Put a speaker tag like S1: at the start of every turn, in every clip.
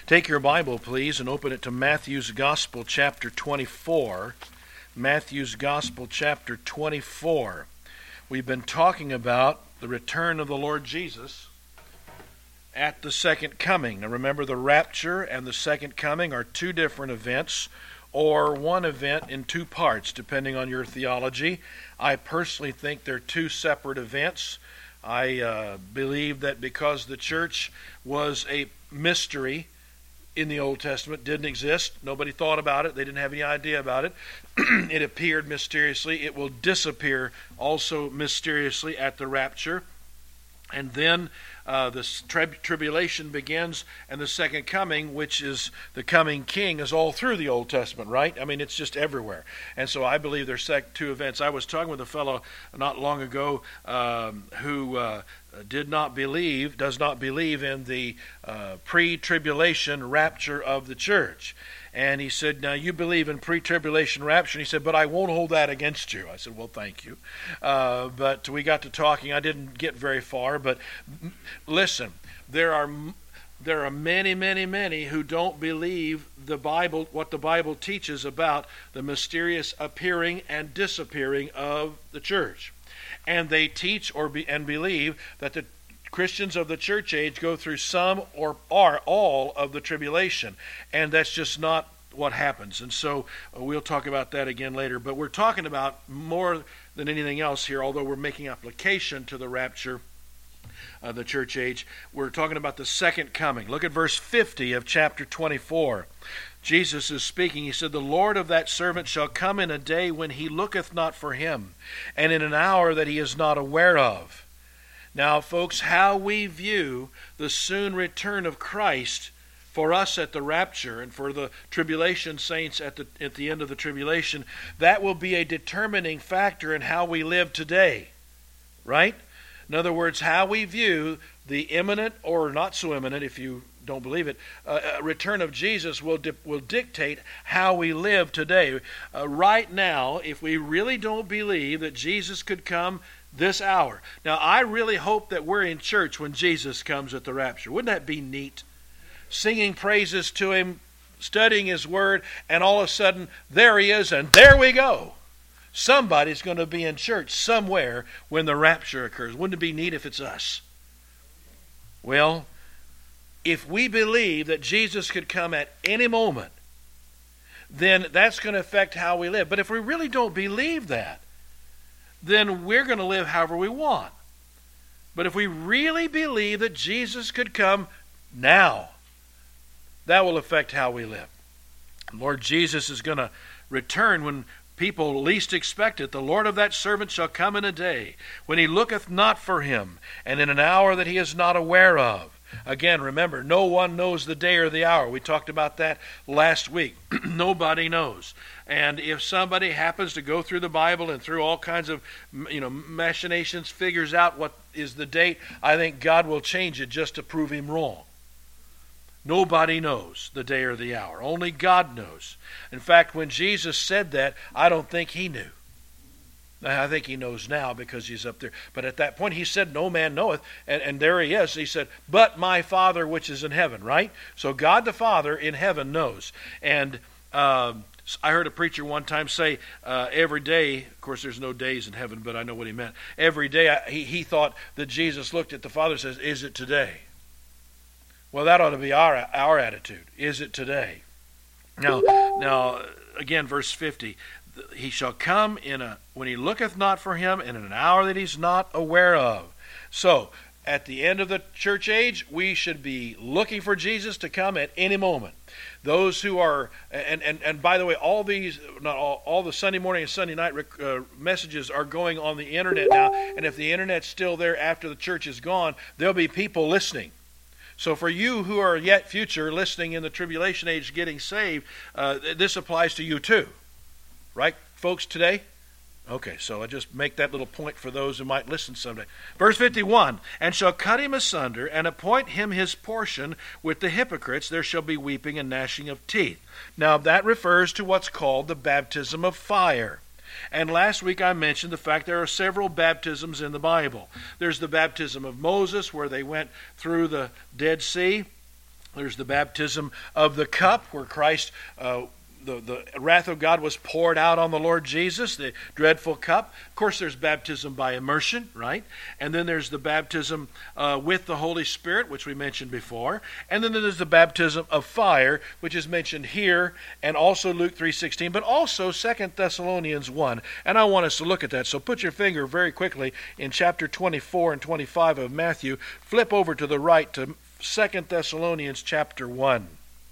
S1: Take your Bible, please, and open it to Matthew's Gospel, chapter 24. Matthew's Gospel, chapter 24. We've been talking about the return of the Lord Jesus at the second coming. Now remember, the rapture and the second coming are two different events, or one event in two parts, depending on your theology. I personally think they're two separate events. I believe that because the church was a mystery in the Old Testament, didn't exist, nobody thought about it, they didn't have any idea about it, it appeared mysteriously, it will disappear also mysteriously at the rapture. And then the tribulation begins, and the second coming, which is the coming king, is all through the Old Testament, right? I mean, it's just everywhere. And so I believe there's two events. I was talking with a fellow not long ago who does not believe in the pre-tribulation rapture of the church. And he said, now you believe in pre-tribulation rapture. And he said, but I won't hold that against you. I said, well, thank you. But we got to talking. I didn't get very far. But listen, there are many who don't believe the Bible, what the Bible teaches about the mysterious appearing and disappearing of the church. And they teach and believe that the Christians of the church age go through some or are all of the tribulation, and that's just not what happens. And so we'll talk about that again later. But we're talking about more than anything else here, although we're making application to the rapture of the church age. We're talking about the second coming. Look at verse 50 of chapter 24. Jesus is speaking. He said, the Lord of that servant shall come in a day when he looketh not for him, and in an hour that he is not aware of. Now, folks, how we view the soon return of Christ for us at the rapture and for the tribulation saints at the end of the tribulation, that will be a determining factor in how we live today, right? In other words, how we view the imminent or not so imminent, if you don't believe it, return of Jesus will dictate how we live today. Right now, if we really don't believe that Jesus could come this hour. Now, I really hope that we're in church when Jesus comes at the rapture. Wouldn't that be neat? Singing praises to Him, studying His Word, and all of a sudden, there He is, and there we go. Somebody's going to be in church somewhere when the rapture occurs. Wouldn't it be neat if it's us? Well, if we believe that Jesus could come at any moment, then that's going to affect how we live. But if we really don't believe that, then we're going to live however we want. But if we really believe that Jesus could come now, that will affect how we live. Lord Jesus is going to return when people least expect it. The Lord of that servant shall come in a day when he looketh not for him, and in an hour that he is not aware of. Again, remember, no one knows the day or the hour. We talked about that last week. Nobody knows. And if somebody happens to go through the Bible and through all kinds of machinations, figures out what is the date, I think God will change it just to prove him wrong. Nobody knows the day or the hour. Only God knows. In fact, when Jesus said that, I don't think he knew. I think he knows now because he's up there. But at that point he said, no man knoweth. And there he is. He said, but my Father which is in heaven, right? So God the Father in heaven knows. And I heard a preacher one time say every day, of course there's no days in heaven, but I know what he meant. Every day he thought that Jesus looked at the Father and says, is it today? Well, that ought to be our attitude. Is it today? Now again, verse 50. He shall come when he looketh not for him, and in an hour that he's not aware of. So, at the end of the church age, we should be looking for Jesus to come at any moment. Those who are, and by the way, all the Sunday morning and Sunday night messages are going on the internet now, and if the internet's still there after the church is gone, there'll be people listening. So for you who are yet future listening in the tribulation age getting saved, this applies to you too. Right, folks, today? Okay, so I just make that little point for those who might listen someday. Verse 51, and shall cut him asunder, and appoint him his portion with the hypocrites. There shall be weeping and gnashing of teeth. Now, that refers to what's called the baptism of fire. And last week I mentioned the fact there are several baptisms in the Bible. There's the baptism of Moses, where they went through the Dead Sea. There's the baptism of the cup, where Christ, the wrath of God was poured out on the Lord Jesus, the dreadful cup. Of course, there's baptism by immersion, right? And then there's the baptism with the Holy Spirit, which we mentioned before. And then there's the baptism of fire, which is mentioned here, and also Luke 3:16, but also 2 Thessalonians 1. And I want us to look at that. So put your finger very quickly in chapter 24 and 25 of Matthew. Flip over to the right to 2 Thessalonians chapter 1.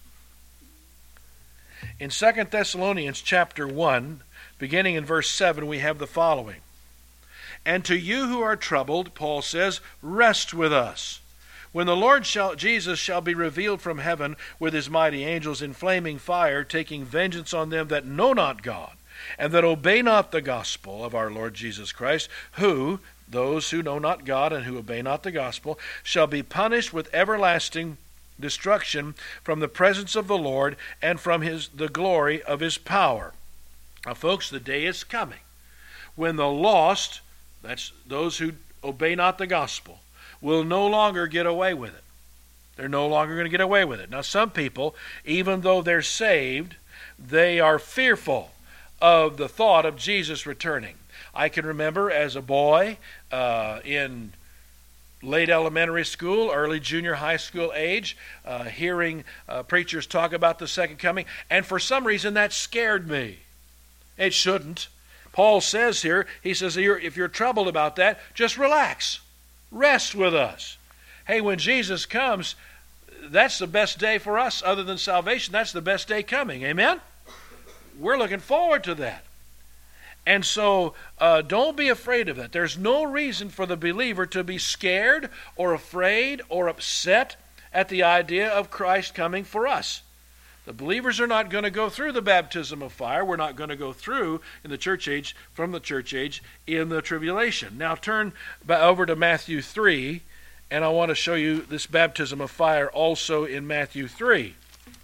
S1: In 2 Thessalonians chapter 1, beginning in verse 7, we have the following. And to you who are troubled, Paul says, rest with us. When the Lord Jesus shall be revealed from heaven with his mighty angels in flaming fire, taking vengeance on them that know not God, and that obey not the gospel of our Lord Jesus Christ, who, those who know not God and who obey not the gospel, shall be punished with everlasting destruction from the presence of the Lord and from the glory of his power. Now, folks, the day is coming when the lost, that's those who obey not the gospel, will no longer get away with it. They're no longer going to get away with it. Now, some people, even though they're saved, they are fearful of the thought of Jesus returning. I can remember as a boy in late elementary school, early junior high school age, hearing preachers talk about the second coming, and for some reason that scared me. It shouldn't. Paul says here, he says, if you're troubled about that, just relax. Rest with us. Hey, when Jesus comes, that's the best day for us other than salvation. That's the best day coming. Amen? We're looking forward to that. And so don't be afraid of it. There's no reason for the believer to be scared or afraid or upset at the idea of Christ coming for us. The believers are not going to go through the baptism of fire. We're not going to go through in the church age, from the church age, in the tribulation. Now turn over to Matthew 3, and I want to show you this baptism of fire also in Matthew 3.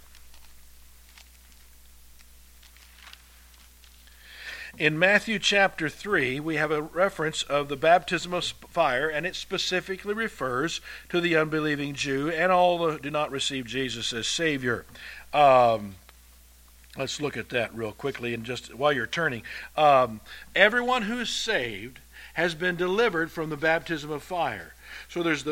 S1: In Matthew chapter 3, we have a reference of the baptism of fire, and it specifically refers to the unbelieving Jew and all who do not receive Jesus as Savior. Let's look at that real quickly, and just while you're turning. Everyone who is saved has been delivered from the baptism of fire. So there's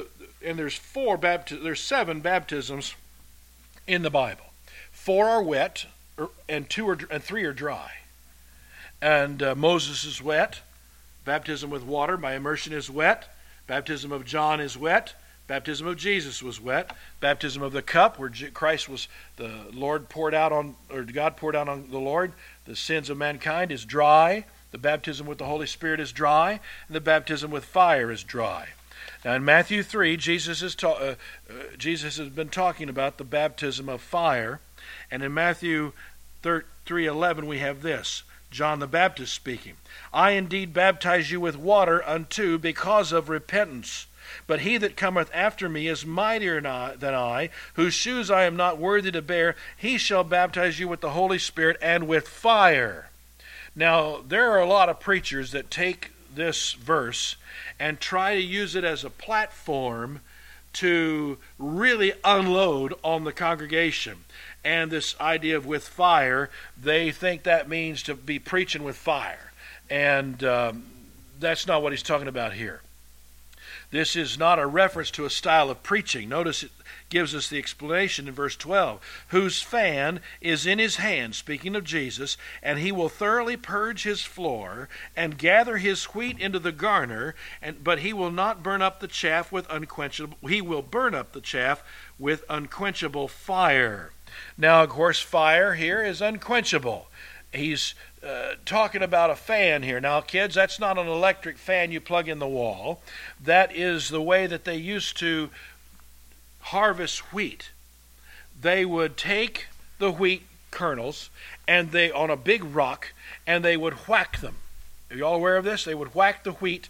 S1: seven baptisms in the Bible. 4 are wet, and 3 are dry. And Moses is wet. Baptism with water by immersion is wet. Baptism of John is wet. Baptism of Jesus was wet. Baptism of the cup, where Christ was, the Lord poured out on, or God poured out on the Lord, the sins of mankind, is dry. The baptism with the Holy Spirit is dry. And the baptism with fire is dry. Now in Matthew 3, Jesus has been talking about the baptism of fire. And in Matthew 3:11 we have this. John the Baptist speaking. I indeed baptize you with water unto because of repentance. But he that cometh after me is mightier than I, whose shoes I am not worthy to bear. He shall baptize you with the Holy Spirit and with fire. Now, there are a lot of preachers that take this verse and try to use it as a platform to really unload on the congregation. And this idea of with fire, they think that means to be preaching with fire. And that's not what he's talking about here. This is not a reference to a style of preaching. Notice it gives us the explanation in verse 12. Whose fan is in his hand, speaking of Jesus, and he will thoroughly purge his floor and gather his wheat into the garner, but he will not burn up the chaff with unquenchable. He will burn up the chaff with unquenchable fire. Now, of course, fire here is unquenchable. He's talking about a fan here. Now, kids, that's not an electric fan you plug in the wall. That is the way that they used to harvest wheat. They would take the wheat kernels and they on a big rock, and they would whack them. Are you all aware of this? They would whack the wheat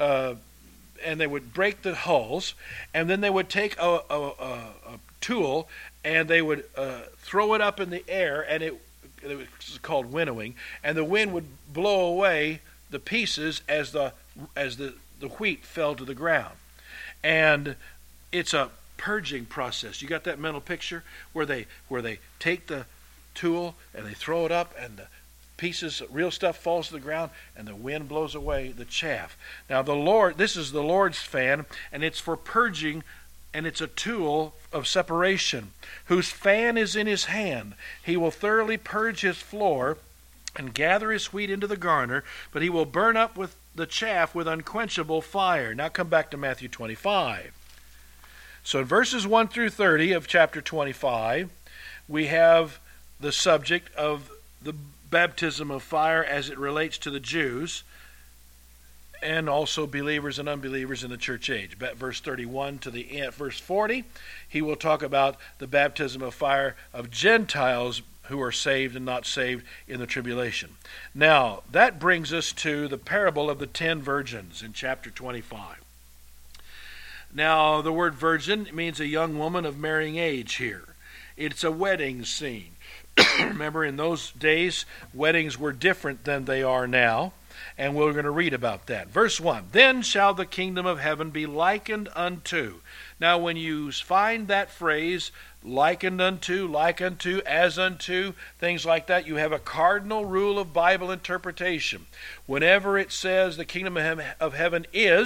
S1: and they would break the hulls, and then they would take a tool and they would throw it up in the air, and it was called winnowing, and the wind would blow away the pieces as the wheat fell to the ground. And it's a purging process. You got that mental picture where they take the tool and they throw it up, and the pieces, real stuff, falls to the ground, and the wind blows away the chaff. Now this is the Lord's fan, and it's for purging, and it's a tool of separation. Whose fan is in his hand. He will thoroughly purge his floor and gather his wheat into the garner, but he will burn up with the chaff with unquenchable fire. Now come back to Matthew 25. So in verses 1 through 30 of chapter 25, we have the subject of the baptism of fire as it relates to the Jews and also believers and unbelievers in the church age. Verse 31 to the end, verse 40, he will talk about the baptism of fire of Gentiles who are saved and not saved in the tribulation. Now, that brings us to the parable of the 10 virgins in chapter 25. Now, the word virgin means a young woman of marrying age here. It's a wedding scene. Remember, in those days, weddings were different than they are now, and we're going to read about that. Verse 1, then shall the kingdom of heaven be likened unto. Now, when you find that phrase, likened unto, like unto, as unto, things like that, you have a cardinal rule of Bible interpretation. Whenever it says the kingdom of heaven is, ...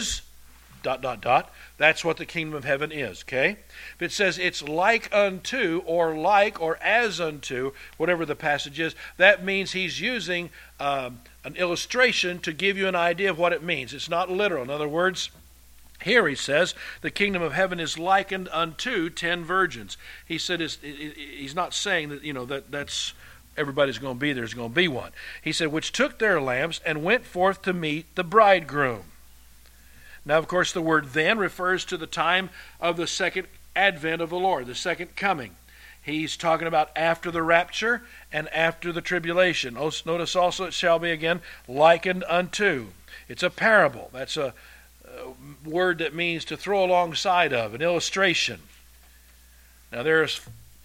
S1: that's what the kingdom of heaven is, okay? If it says it's like unto, or like, or as unto, whatever the passage is, that means he's using an illustration to give you an idea of what it means. It's not literal. In other words, here he says the kingdom of heaven is likened unto 10 virgins. He said he's not saying that that's everybody's going to be there's going to be one. He said, which took their lamps and went forth to meet the bridegroom. Now, of course, the word then refers to the time of the second advent of the Lord, the second coming. He's talking about after the rapture and after the tribulation. Notice also it shall be again likened unto. It's a parable. That's a word that means to throw alongside of, an illustration. Now there's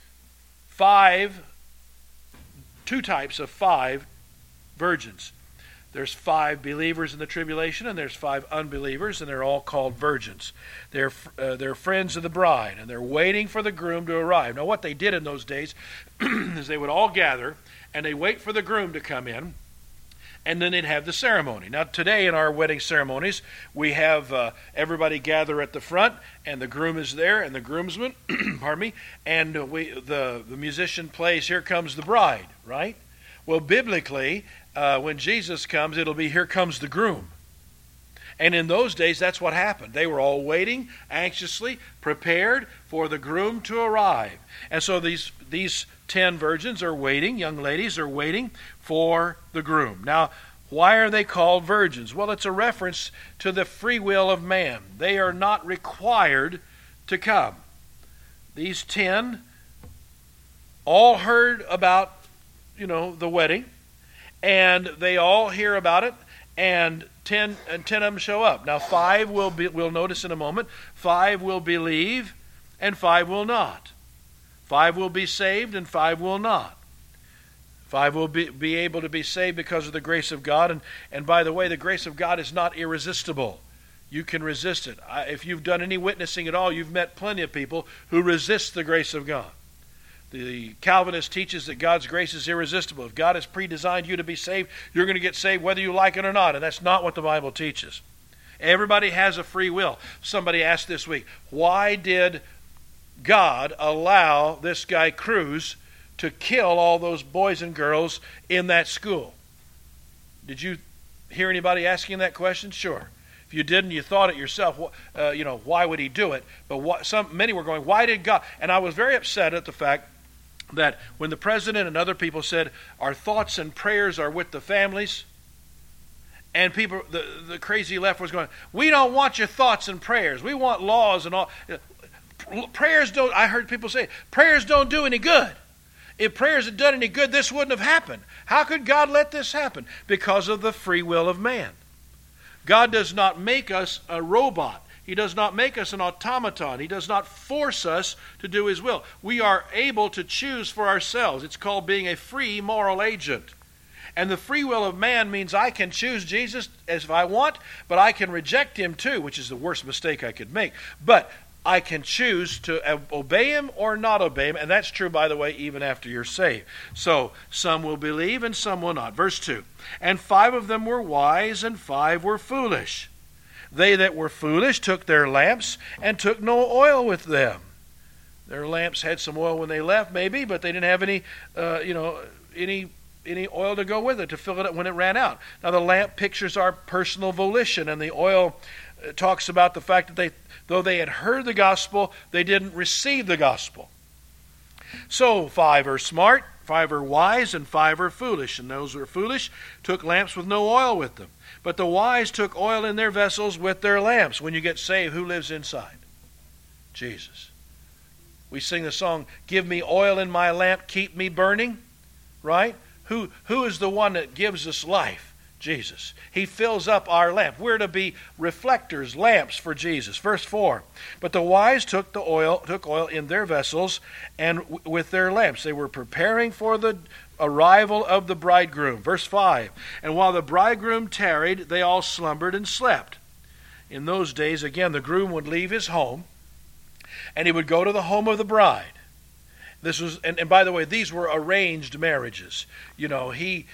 S1: two types of 5 virgins. There's 5 believers in the tribulation, and there's 5 unbelievers, and they're all called virgins. They're friends of the bride, and they're waiting for the groom to arrive. Now what they did in those days is they would all gather, and they wait for the groom to come in, and then they'd have the ceremony. Now today in our wedding ceremonies, we have everybody gather at the front, and the groom is there, and the groomsman, pardon me, and the musician plays Here Comes the Bride, right? Well, biblically, when Jesus comes, it'll be Here Comes the Groom. And in those days, that's what happened. They were all waiting, anxiously, prepared for the groom to arrive. And so these 10 virgins are waiting, young ladies are waiting for the groom. Now, why are they called virgins? Well, it's a reference to the free will of man. They are not required to come. These 10 all heard about, the wedding, and they all hear about it, and 10 of them show up. Now 5 we'll notice in a moment, 5 will believe and 5 will not. 5 will be saved and 5 will not. 5 will be able to be saved because of the grace of God, and by the way, the grace of God is not irresistible. You can resist it. If you've done any witnessing at all, you've met plenty of people who resist the grace of God. The Calvinist teaches that God's grace is irresistible. If God has predesigned you to be saved, you're going to get saved whether you like it or not. And that's not what the Bible teaches. Everybody has a free will. Somebody asked this week, why did God allow this guy Cruz to kill all those boys and girls in that school? Did you hear anybody asking that question? Sure. If you didn't, you thought it yourself. Why would he do it? But many were going, why did God? And I was very upset at the fact that when the president and other people said, our thoughts and prayers are with the families, and people, the crazy left was going, we don't want your thoughts and prayers. We want laws and all. Prayers don't, I heard people say, prayers don't do any good. If prayers had done any good, this wouldn't have happened. How could God let this happen? Because of the free will of man. God does not make us a robot. He does not make us an automaton. He does not force us to do His will. We are able to choose for ourselves. It's called being a free moral agent. And the free will of man means I can choose Jesus as if I want, but I can reject Him too, which is the worst mistake I could make. But I can choose to obey him or not obey him. And that's true, by the way, even after you're saved. So some will believe and some will not. Verse 2. And 5 of them were wise and 5 were foolish. They that were foolish took their lamps and took no oil with them. Their lamps had some oil when they left, maybe, but they didn't have any oil to go with it to fill it up when it ran out. Now the lamp pictures our personal volition, and the oil talks about the fact that though they had heard the gospel, they didn't receive the gospel. So 5 are smart, 5 are wise, and 5 are foolish. And those who are foolish took lamps with no oil with them. But the wise took oil in their vessels with their lamps. When you get saved, who lives inside? Jesus. We sing the song, "Give me oil in my lamp, keep me burning." Right? Who is the one that gives us life? Jesus. He fills up our lamp. We're to be reflectors, lamps for Jesus. Verse 4. But the wise took oil in their vessels and with their lamps. They were preparing for the arrival of the bridegroom. Verse 5. And while the bridegroom tarried, they all slumbered and slept. In those days, again, the groom would leave his home and he would go to the home of the bride. This was, and by the way, these were arranged marriages. You know, he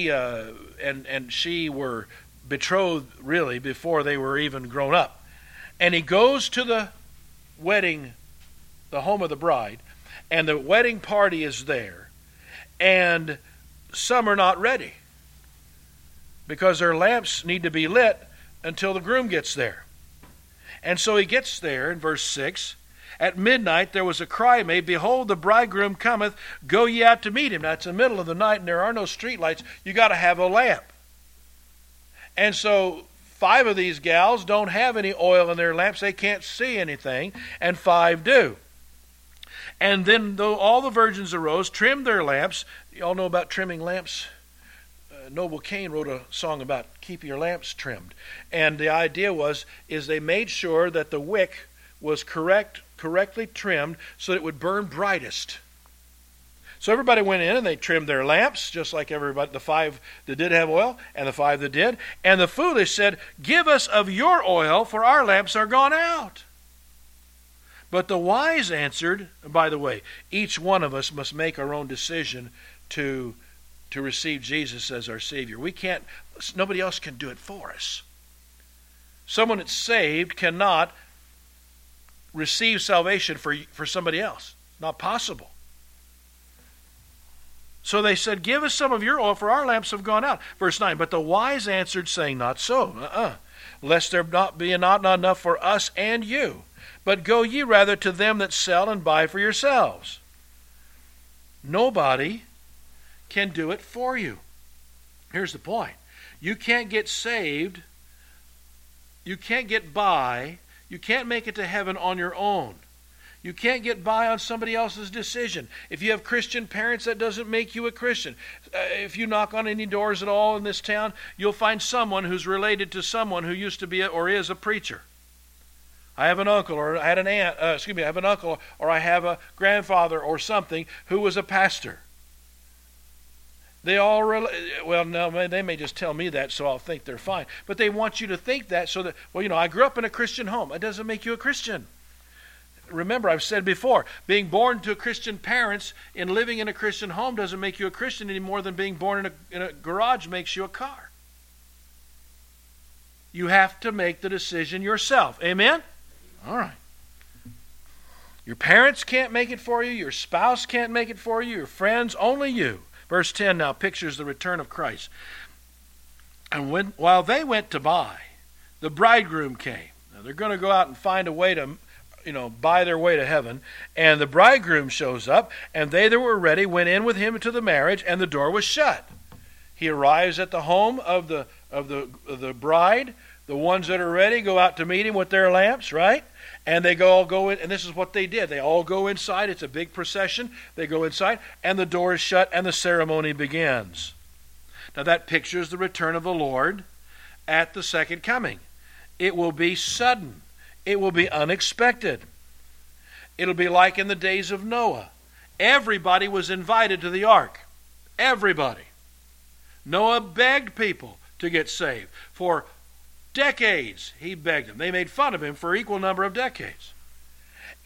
S1: and she were betrothed really before they were even grown up. And he goes to the wedding, the home of the bride, and the wedding party is there, and some are not ready because their lamps need to be lit until the groom gets there. And so he gets there in verse 6. At midnight there was a cry made, "Behold, the bridegroom cometh, go ye out to meet him." Now it's the middle of the night and there are no street lights. You got to have a lamp. And so 5 of these gals don't have any oil in their lamps. They can't see anything, and 5 do. And then though all the virgins arose, trimmed their lamps. You all know about trimming lamps? Noble Kane wrote a song about keep your lamps trimmed. And the idea is they made sure that the wick was correctly trimmed so that it would burn brightest. So everybody went in and they trimmed their lamps, just like everybody, the 5 that did have oil and the 5 that did. And the foolish said, "Give us of your oil, for our lamps are gone out." But the wise answered, and by the way, each one of us must make our own decision to receive Jesus as our Savior. Nobody else can do it for us. Someone that's saved cannot receive salvation for somebody else. Not possible. So they said, "Give us some of your oil, for our lamps have gone out." Verse 9, but the wise answered, saying, "Not so, lest there be not enough for us and you. But go ye rather to them that sell and buy for yourselves." Nobody can do it for you. Here's the point. You can't get saved. You can't get by. You can't make it to heaven on your own. You can't get by on somebody else's decision. If you have Christian parents, that doesn't make you a Christian. If you knock on any doors at all in this town, you'll find someone who's related to someone who used to be or is a preacher. I have an uncle, or I had an aunt. I have an uncle, or I have a grandfather, or something who was a pastor. They all they may just tell me that, so I'll think they're fine. But they want you to think that so that, I grew up in a Christian home. It doesn't make you a Christian. Remember, I've said before, being born to Christian parents and living in a Christian home doesn't make you a Christian any more than being born in a garage makes you a car. You have to make the decision yourself. Amen? All right. Your parents can't make it for you. Your spouse can't make it for you. Your friends, only you. Verse 10 now pictures the return of Christ. And while they went to buy, the bridegroom came. Now they're going to go out and find a way to, buy their way to heaven. And the bridegroom shows up, and they that were ready went in with him to the marriage, and the door was shut. He arrives at the home of the bride. The ones that are ready go out to meet him with their lamps, right? And they all go in, and this is what they did. They all go inside. It's a big procession. They go inside, and the door is shut, and the ceremony begins. Now that pictures the return of the Lord at the second coming. It will be sudden. It will be unexpected. It'll be like in the days of Noah. Everybody was invited to the ark. Everybody. Noah begged people to get saved. For decades he begged them. They made fun of him for an equal number of decades.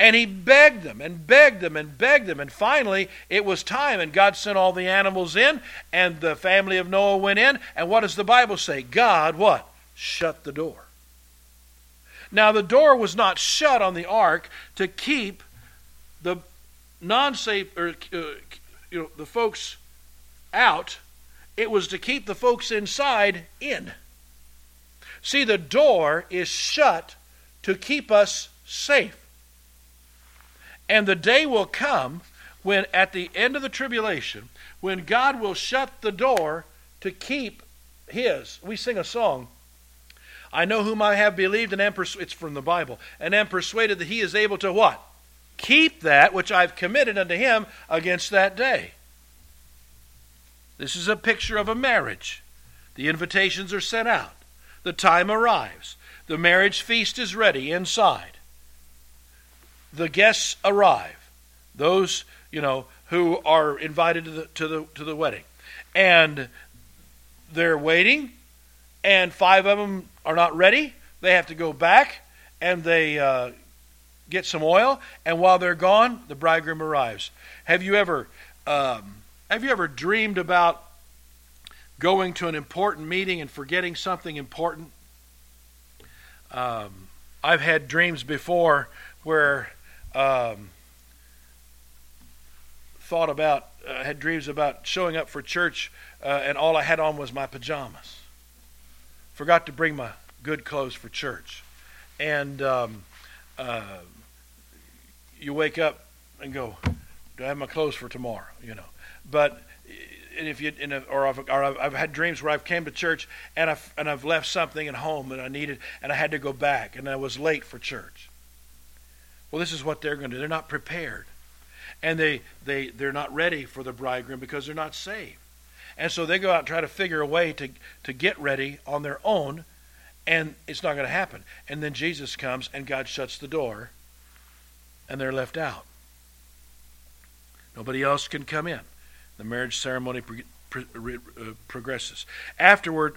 S1: And he begged them and begged them and begged them. And finally, it was time. And God sent all the animals in. And the family of Noah went in. And what does the Bible say? God, what? Shut the door. Now, the door was not shut on the ark to keep the non-safe, or the folks out. It was to keep the folks inside in. See, the door is shut to keep us safe. And the day will come when, at the end of the tribulation, when God will shut the door to keep His. We sing a song, I know whom I have believed and am persuaded, it's from the Bible, and am persuaded that He is able to what? Keep that which I've committed unto Him against that day. This is a picture of a marriage. The invitations are sent out. The time arrives. The marriage feast is ready inside. The guests arrive. Those, who are invited to the wedding. And they're waiting, and 5 of them are not ready. They have to go back, and they get some oil, and while they're gone, the bridegroom arrives. Have you ever dreamed about going to an important meeting and forgetting something important? I've had dreams before where had dreams about showing up for church, and all I had on was my pajamas. Forgot to bring my good clothes for church. And you wake up and go, do I have my clothes for tomorrow? But I've had dreams where I've came to church and I've left something at home that I needed, and I had to go back, and I was late for church. Well, this is what they're going to do. They're not prepared, and they're not ready for the bridegroom because they're not saved, and so they go out and try to figure a way to get ready on their own, and it's not going to happen. And then Jesus comes, and God shuts the door, and they're left out. Nobody else can come in. The marriage ceremony progresses. Afterward,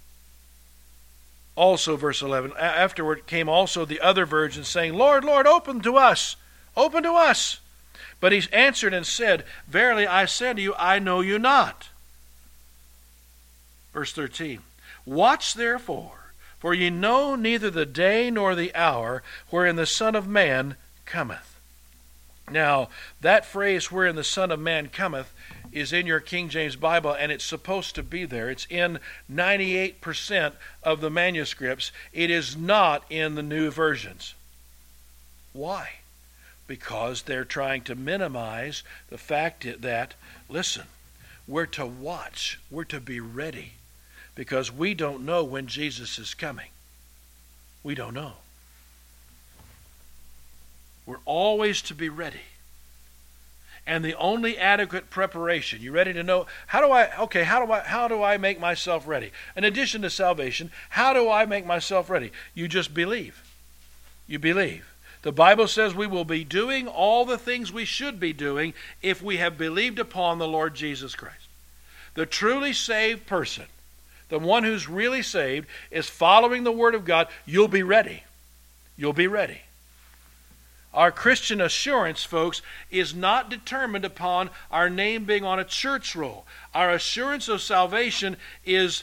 S1: also, verse 11, afterward came also the other virgins, saying, Lord, Lord, open to us. Open to us. But he answered and said, Verily I say to you, I know you not. Verse 13, Watch therefore, for ye know neither the day nor the hour wherein the Son of Man cometh. Now, that phrase, wherein the Son of Man cometh, is in your King James Bible, and it's supposed to be there. It's in 98% of the manuscripts. It is not in the new versions. Why? Because they're trying to minimize the fact that, listen, we're to watch, we're to be ready, because we don't know when Jesus is coming. We don't know. We're always to be ready. And the only adequate preparation, you ready to know, how do I make myself ready? In addition to salvation, how do I make myself ready? You just believe. You believe. The Bible says we will be doing all the things we should be doing if we have believed upon the Lord Jesus Christ. The truly saved person, the one who's really saved, is following the Word of God. You'll be ready. You'll be ready. Our Christian assurance, folks, is not determined upon our name being on a church roll. Our assurance of salvation is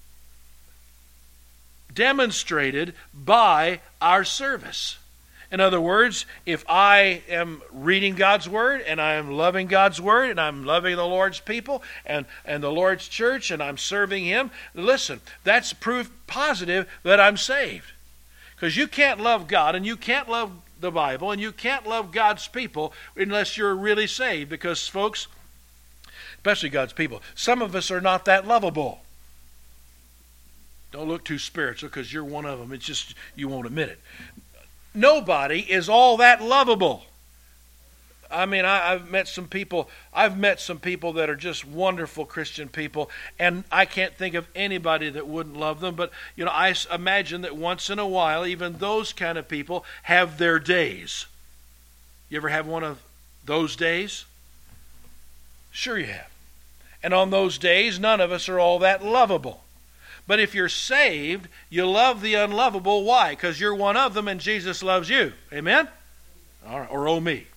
S1: demonstrated by our service. In other words, if I am reading God's Word, and I am loving God's Word, and I'm loving the Lord's people and the Lord's church, and I'm serving Him, listen, that's proof positive that I'm saved. Because you can't love God, and you can't love the Bible, and you can't love God's people unless you're really saved, because folks, especially God's people, some of us are not that lovable. Don't look too spiritual, because you're one of them. It's just you won't admit it. Nobody is all that lovable. I mean, I've met some people that are just wonderful Christian people, and I can't think of anybody that wouldn't love them. But, I imagine that once in a while, even those kind of people have their days. You ever have one of those days? Sure you have. And on those days, none of us are all that lovable. But if you're saved, you love the unlovable. Why? Because you're one of them and Jesus loves you. Amen? All right, or oh me.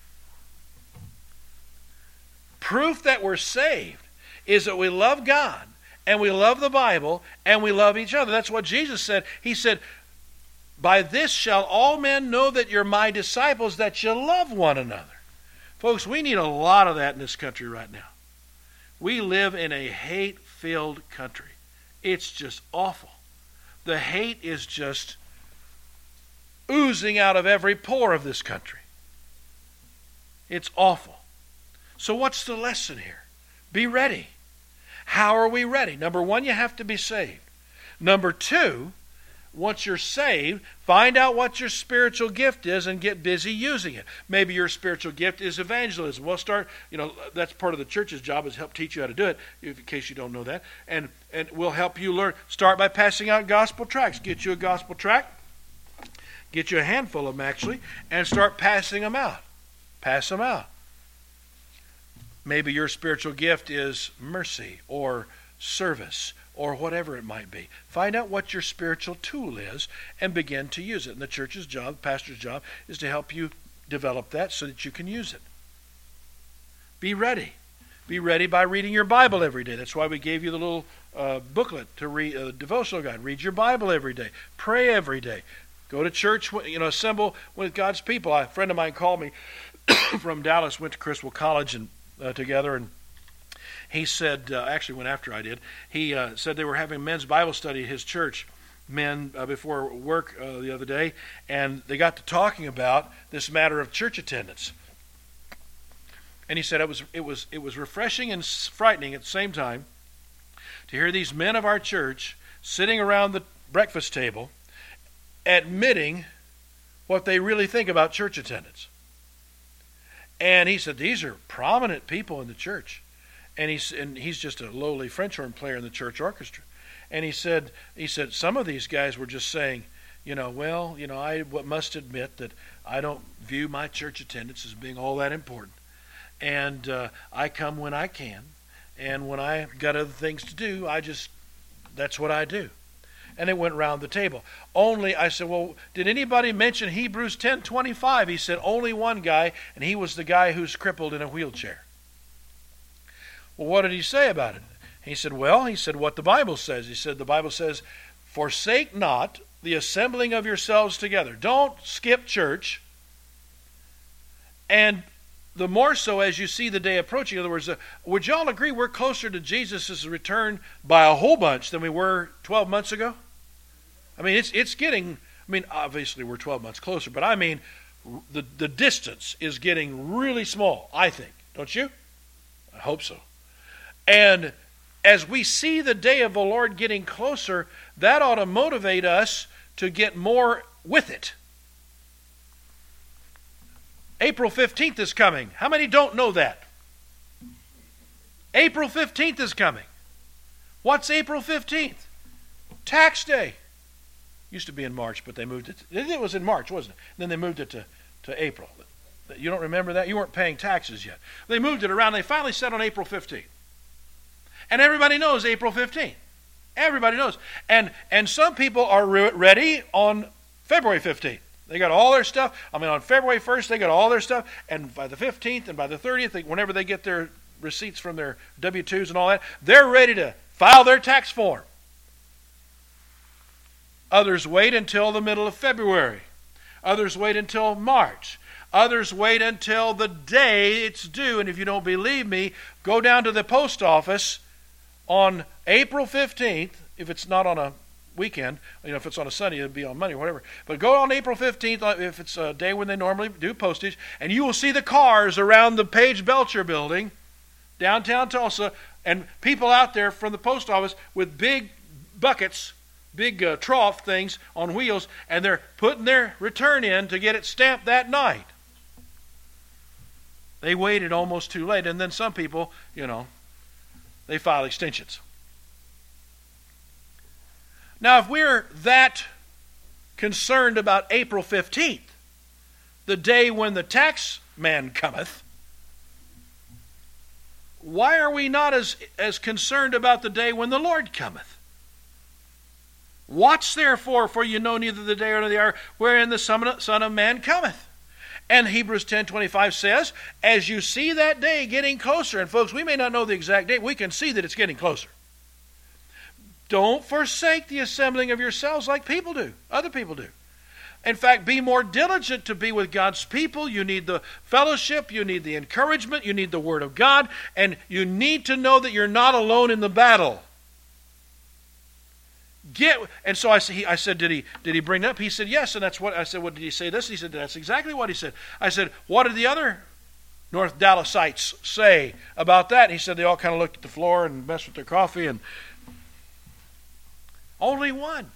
S1: Proof that we're saved is that we love God, and we love the Bible, and we love each other. That's what Jesus said. He said, by this shall all men know that you're my disciples, that you love one another. Folks, we need a lot of that in this country right now. We live in a hate-filled country. It's just awful. The hate is just oozing out of every pore of this country. It's awful. So what's the lesson here? Be ready. How are we ready? Number one, you have to be saved. Number two, once you're saved, find out what your spiritual gift is and get busy using it. Maybe your spiritual gift is evangelism. We'll start, that's part of the church's job, is help teach you how to do it, in case you don't know that. And we'll help you learn. Start by passing out gospel tracts. Get you a gospel tract. Get you a handful of them, actually, and start passing them out. Pass them out. Maybe your spiritual gift is mercy or service or whatever it might be. Find out what your spiritual tool is and begin to use it. And the church's job, the pastor's job, is to help you develop that so that you can use it. Be ready. Be ready by reading your Bible every day. That's why we gave you the little booklet to read, devotional guide. Read your Bible every day. Pray every day. Go to church, assemble with God's people. A friend of mine called me from Dallas, went to Criswell College and together, and he said, actually went after I did, he said they were having men's Bible study at his church, men before work the other day, and they got to talking about this matter of church attendance. And he said it was refreshing and frightening at the same time to hear these men of our church sitting around the breakfast table admitting what they really think about church attendance. And he said, these are prominent people in the church. And he's just a lowly French horn player in the church orchestra. And he said some of these guys were just saying, I must admit that I don't view my church attendance as being all that important. And I come when I can. And when I got other things to do, that's what I do. And it went round the table. I said, well, did anybody mention Hebrews 10:25? He said, only one guy, and he was the guy who's crippled in a wheelchair. Well, what did he say about it? He said what the Bible says. He said, the Bible says, forsake not the assembling of yourselves together. Don't skip church. And the more so as you see the day approaching. In other words, would you all agree we're closer to Jesus' return by a whole bunch than we were 12 months ago? I mean, it's getting, obviously we're 12 months closer, but the distance is getting really small, I think. Don't you? I hope so. And as we see the day of the Lord getting closer, that ought to motivate us to get more with it. April 15th is coming. How many don't know that? April 15th is coming. What's April 15th? Tax day. Used to be in March, but they moved it. It was in March, wasn't it? And then they moved it to April. You don't remember that? You weren't paying taxes yet. They moved it around. They finally set on April 15th. And everybody knows April 15th. Everybody knows. And some people are ready on February 15th. They got all their stuff. On February 1st, they got all their stuff. And by the 15th and by the 30th, whenever they get their receipts from their W-2s and all that, they're ready to file their tax form. Others wait until the middle of February. Others wait until March. Others wait until the day it's due. And if you don't believe me, go down to the post office on April 15th, if it's not on a weekend, if it's on a Sunday, it'll be on Monday or whatever. But go on April 15th, if it's a day when they normally do postage, and you will see the cars around the Page Belcher building, downtown Tulsa, and people out there from the post office with big buckets, big trough things on wheels, and they're putting their return in to get it stamped that night. They waited almost too late, and then some people, they file extensions. Now, if we're that concerned about April 15th, the day when the tax man cometh, why are we not as concerned about the day when the Lord cometh? Watch therefore, for you know neither the day nor the hour wherein the Son of Man cometh. And Hebrews 10:25 says, as you see that day getting closer, and folks, we may not know the exact date, we can see that it's getting closer. Don't forsake the assembling of yourselves like people do, other people do. In fact, be more diligent to be with God's people. You need the fellowship, you need the encouragement, you need the Word of God, and you need to know that you're not alone in the battle. And so I said, did he bring that up? He said, yes, and that's what I said. What did he say this? He said, that's exactly what he said. I said, what did the other North Dallasites say about that? And he said they all kind of looked at the floor and messed with their coffee, and only one.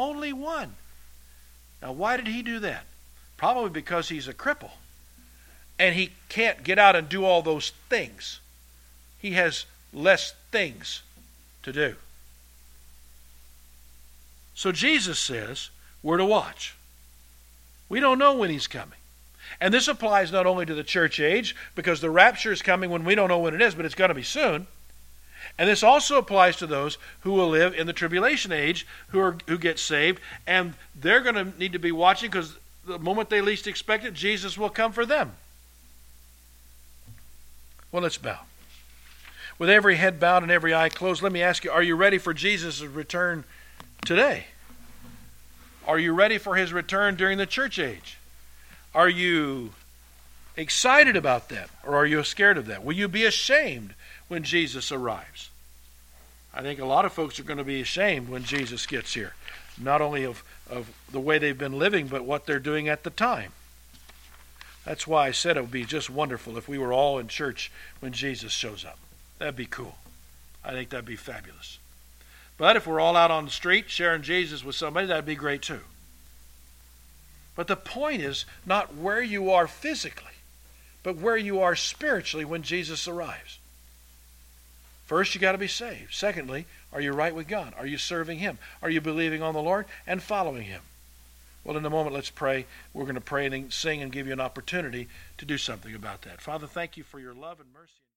S1: Now, why did he do that? Probably because he's a cripple, and he can't get out and do all those things. He has less things to do. So Jesus says we're to watch. We don't know when he's coming. And this applies not only to the church age, because the rapture is coming when we don't know when it is, but it's going to be soon. And this also applies to those who will live in the tribulation age, who get saved, and they're going to need to be watching, because the moment they least expect it, Jesus will come for them. Well, let's bow. With every head bowed and every eye closed, let me ask you, are you ready for Jesus' return today? Are you ready for his return during the church age? Are you excited about that, or are you scared of that? Will you be ashamed when Jesus arrives? I think a lot of folks are going to be ashamed when Jesus gets here, not only of the way they've been living, but what they're doing at the time. That's why I said it would be just wonderful if we were all in church when Jesus shows up. That'd be cool. I think that'd be fabulous. But if we're all out on the street sharing Jesus with somebody, that'd be great too. But the point is not where you are physically, but where you are spiritually when Jesus arrives. First, you got to be saved. Secondly, are you right with God? Are you serving him? Are you believing on the Lord and following him? Well, in a moment, let's pray. We're going to pray and sing and give you an opportunity to do something about that. Father, thank you for your love and mercy.